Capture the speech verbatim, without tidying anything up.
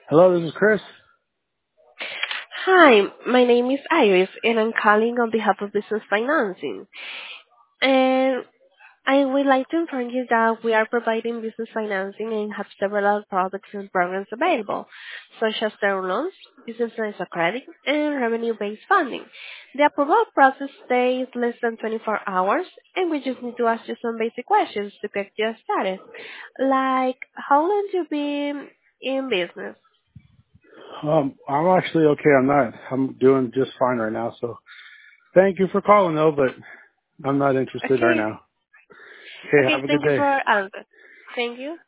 Hello, this is Chris. Hi, my name is Iris, and I'm calling on behalf of Business Financing. And I would like to inform you that we are providing business financing and have several products and programs available, such as term loans, business lines of credit, and revenue-based funding. The approval process takes less than twenty-four hours, and we just need to ask you some basic questions to get you started. Like, how long you been in business? Um, I'm actually okay. I'm not. I'm doing just fine right now. So thank you for calling, though, but I'm not interested right Okay, now. Okay, okay, have a good thank you day. for answering. Thank you.